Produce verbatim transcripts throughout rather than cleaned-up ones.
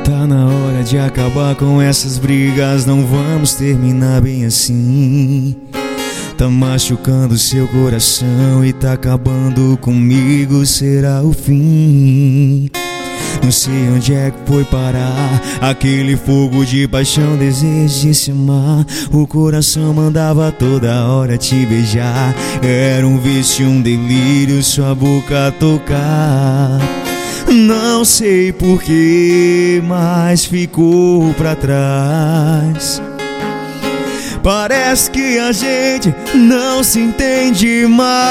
Tá na hora de acabar com essas brigas, não vamos terminar bem assim. Tá machucando seu coração e tá acabando comigo, será o fim. Não sei onde é que foi parar aquele fogo de paixão, desejo de se amar. O coração mandava toda hora te beijar. Era um vício, um delírio, sua boca tocar. Não sei porquê, mas ficou pra trás. Parece que a gente não se entende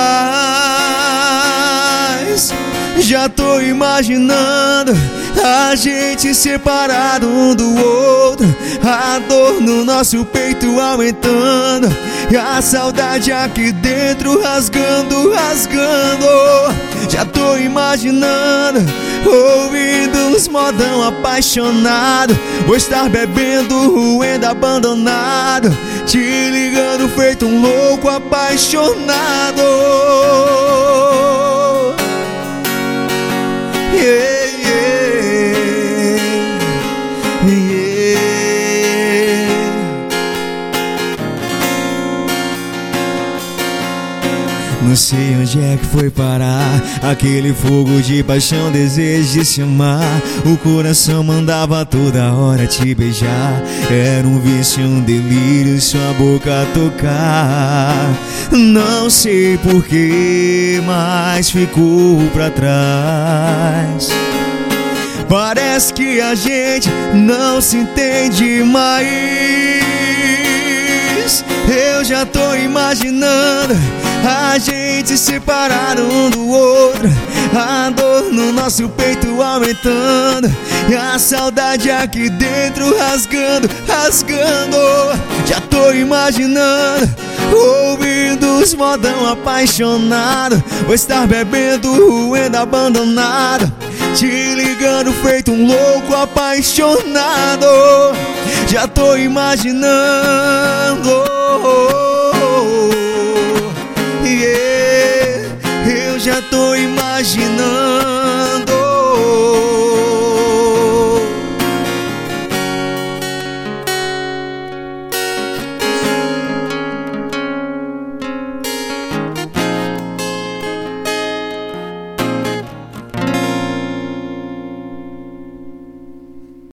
mais. Já tô imaginando a gente separado um do outro, a dor no nosso peito aumentando e a saudade aqui dentro rasgando, rasgando. Já tô imaginando, ouvindo uns modão apaixonado, vou estar bebendo, ruendo, abandonado, te ligando feito um louco apaixonado. Yeah, yeah, yeah. Não sei onde é que foi parar aquele fogo de paixão, desejo de se amar. O coração mandava toda hora te beijar. Era um vício, um delírio, sua boca tocar. Não sei porquê, mas ficou pra trás. Parece que a gente não se entende mais. Eu já tô imaginando a gente separado um do outro, a dor no nosso peito aumentando e a saudade aqui dentro rasgando, rasgando. Já tô imaginando, ouvindo os modão apaixonado, vou estar bebendo, ruendo, abandonado, te ligando feito um louco apaixonado. Já tô imaginando, yeah, eu já tô imaginando.